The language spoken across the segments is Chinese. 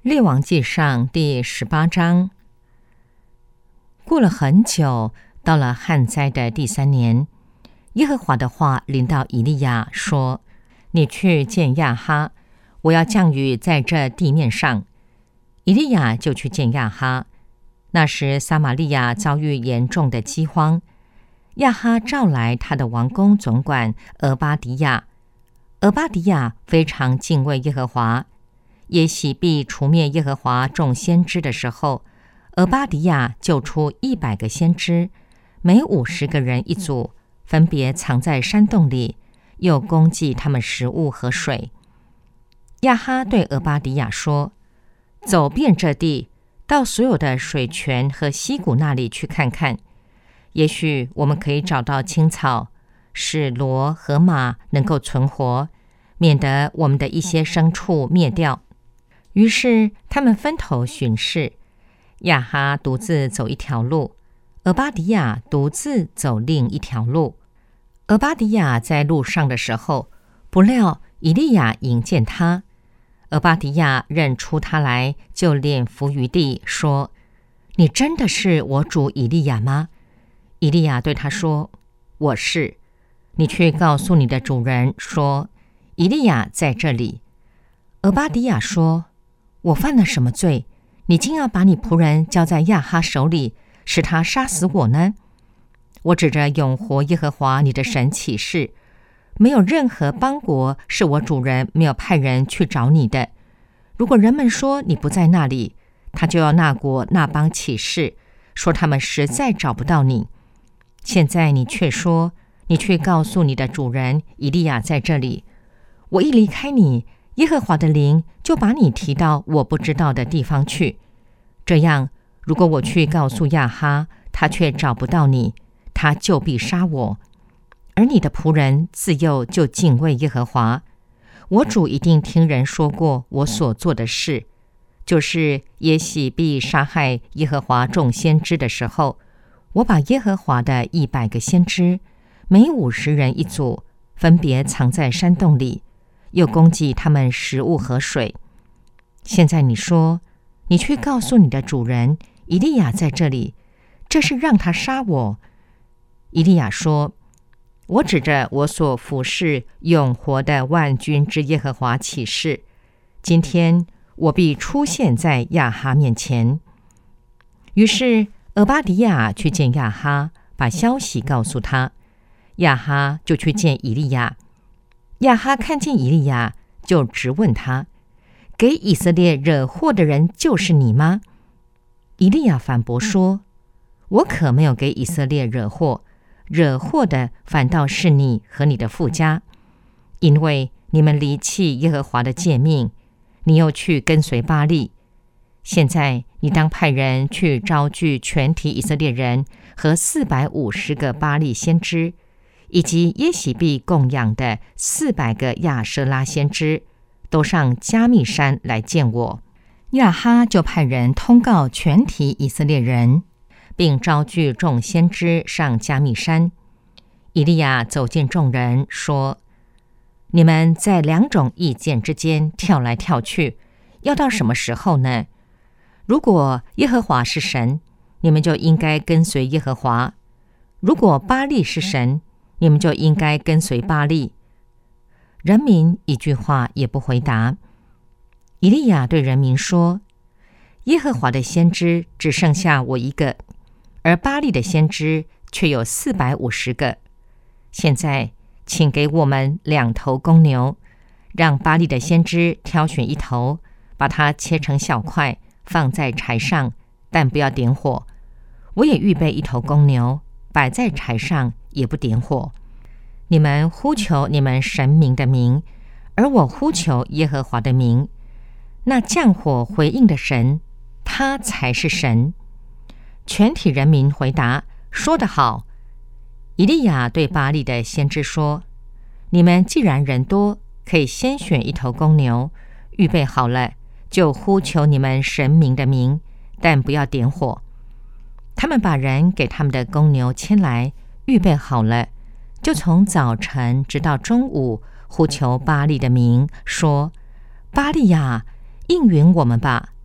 列王纪上第18章。过了很久，到了旱灾的第3年，耶和华的话临到以利亚说：你去见亚哈，我要降雨在这地面上。以利亚就去见亚哈。那时撒玛利亚遭遇严重的饥荒，亚哈召来他的王宫总管俄巴迪亚。俄巴迪亚非常敬畏耶和华。耶洗必除灭耶和华众先知的时候，俄巴迪亚救出100个先知，每50个人一组，分别藏在山洞里，又供给他们食物和水。亚哈对俄巴迪亚说：走遍这地，到所有的水泉和溪谷那里去看看，也许我们可以找到青草，使骡和马能够存活，免得我们的一些牲畜灭掉。于是他们分头巡视，亚哈独自走一条路，俄巴迪亚独自走另一条路。俄巴迪亚在路上的时候，不料以利亚迎见他。俄巴迪亚认出他来，就脸伏于地，说：你真的是我主以利亚吗？以利亚对他说：我是。你去告诉你的主人说，以利亚在这里。俄巴迪亚说：我犯了什么罪？你竟要把你仆人交在亚哈手里，使他杀死我呢？我指着永活耶和华你的神起誓，没有任何邦国是我主人没有派人去找你的。如果人们说你不在那里，他就要那国那邦起誓，说他们实在找不到你。现在你却说，你去告诉你的主人以利亚在这里。我一离开你，耶和华的灵就把你提到我不知道的地方去。这样，如果我去告诉亚哈，他却找不到你，他就必杀我。而你的仆人自幼就敬畏耶和华。我主一定听人说过我所做的事，就是耶洗必杀害耶和华众先知的时候，我把耶和华的100个先知，每50人一组，分别藏在山洞里，又供给他们食物和水。现在你说，你去告诉你的主人以利亚在这里，这是让他杀我。以利亚说：我指着我所服侍永活的万军之耶和华起誓，今天我必出现在亚哈面前。于是俄巴迪亚去见亚哈，把消息告诉他。亚哈就去见以利亚。亚哈看见以利亚，就直问他：给以色列惹祸的人就是你吗？以利亚反驳说：我可没有给以色列惹祸，惹祸的反倒是你和你的父家，因为你们离弃耶和华的诫命，你又去跟随巴力。现在你当派人去招聚全体以色列人和450个巴力先知，以及耶洗必供养的400个亚舍拉先知，都上加密山来见我。亚哈就派人通告全体以色列人，并招聚众先知上加密山。以利亚走进众人，说：你们在2种意见之间跳来跳去，要到什么时候呢？如果耶和华是神，你们就应该跟随耶和华；如果巴力是神，你们就应该跟随巴力。人民一句话也不回答。以利亚对人民说：耶和华的先知只剩下我一个，而巴力的先知却有450个。现在请给我们2头公牛，让巴力的先知挑选1头，把它切成小块，放在柴上，但不要点火。我也预备1头公牛，摆在柴上，也不点火。你们呼求你们神明的名，而我呼求耶和华的名。那降火回应的神，他才是神。全体人民回答：说得好。以利亚对巴力的先知说：你们既然人多，可以先选1头公牛，预备好了，就呼求你们神明的名，但不要点火。他们把人给他们的公牛牵来，预备好了，就从早晨直到中午呼求巴力的名，说：巴力呀，应允我们吧，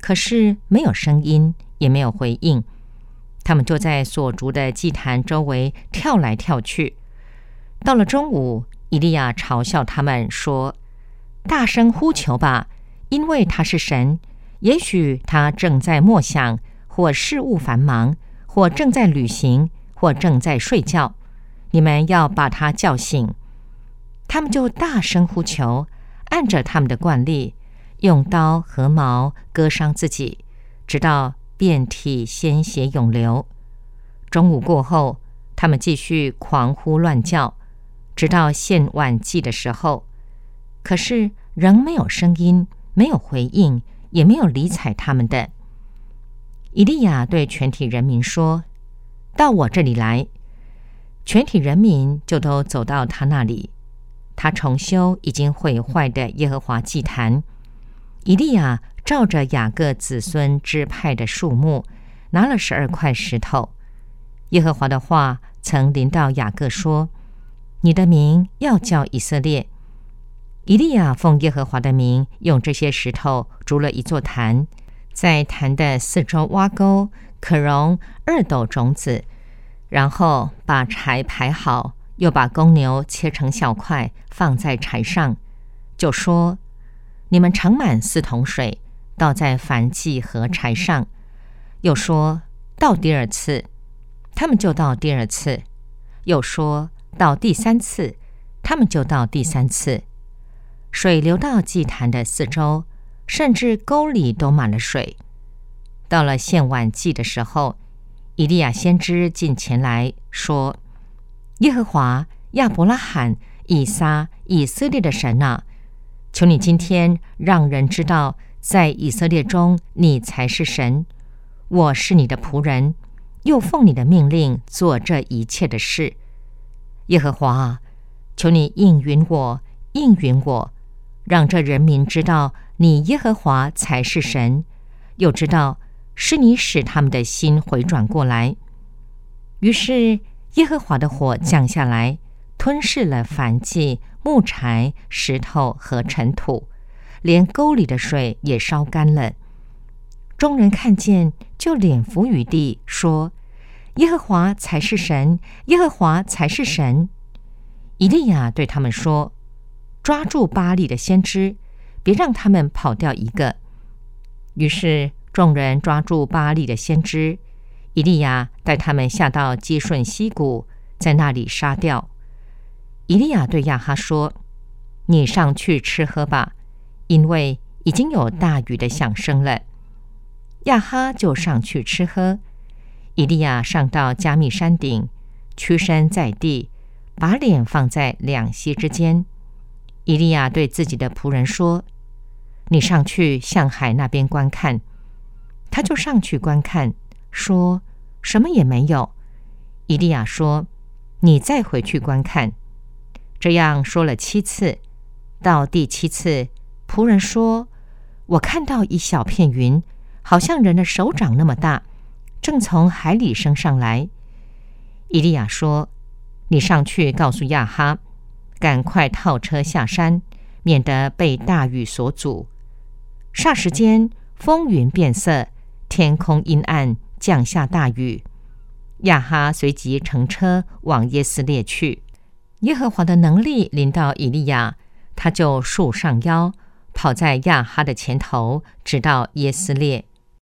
可是没有声音，也没有回应。他们就在所筑的祭坛周围跳来跳去。到了中午，以利亚嘲笑他们说：大声呼求吧，因为他是神。也许他正在默想，或事务繁忙，或正在旅行，或正在睡觉。你们要把他叫醒。他们就大声呼求，按着他们的惯例，用刀和矛割伤自己，直到遍体鲜血涌流。中午过后，他们继续狂呼乱叫，直到献晚祭的时候。可是仍没有声音，没有回应，也没有理睬他们的。以利亚对全体人民说：到我这里来。全体人民就都走到他那里。他重修已经毁坏的耶和华祭坛。以利亚照着雅各子孙支派的数目，拿了12块石头。耶和华的话曾临到雅各说：你的名要叫以色列。以利亚奉耶和华的名，用这些石头筑了一座坛，在坛的四周挖沟，可容2斗种子，然后把柴排好，又把公牛切成小块，放在柴上，就说：你们盛满4桶水，倒在燔祭和柴上。又说：到第2次，他们就到第2次；又说到第3次，他们就到第3次。水流到祭坛的四周，甚至沟里都满了水。到了献晚祭的时候，以利亚先知进前来说：耶和华亚伯拉罕、以撒、以色列的神啊，求你今天让人知道，在以色列中你才是神。我是你的仆人，又奉你的命令做这一切的事。耶和华啊，求你应允我，应允我，让这人民知道你耶和华才是神，又知道是你使他们的心回转过来。于是耶和华的火降下来，吞噬了燔祭、木柴、石头和尘土，连沟里的水也烧干了。众人看见，就脸伏于地，说：耶和华才是神，耶和华才是神。以利亚对他们说：抓住巴力的先知，别让他们跑掉一个。于是众人抓住巴力的先知，以利亚带他们下到基顺溪谷，在那里杀掉。以利亚对亚哈说：你上去吃喝吧，因为已经有大雨的响声了。亚哈就上去吃喝。以利亚上到加密山顶，屈身在地，把脸放在两膝之间。以利亚对自己的仆人说：你上去向海那边观看。他就上去观看，说：什么也没有。以利亚说：你再回去观看。这样说了7次。到第7次，仆人说：我看到一小片云，好像人的手掌那么大，正从海里升上来。以利亚说：你上去告诉亚哈，赶快套车下山，免得被大雨所阻。霎时间，风云变色，天空阴暗，降下大雨。亚哈随即乘车往耶斯列去。耶和华的能力临到以利亚，他就束上腰，跑在亚哈的前头，直到耶斯列。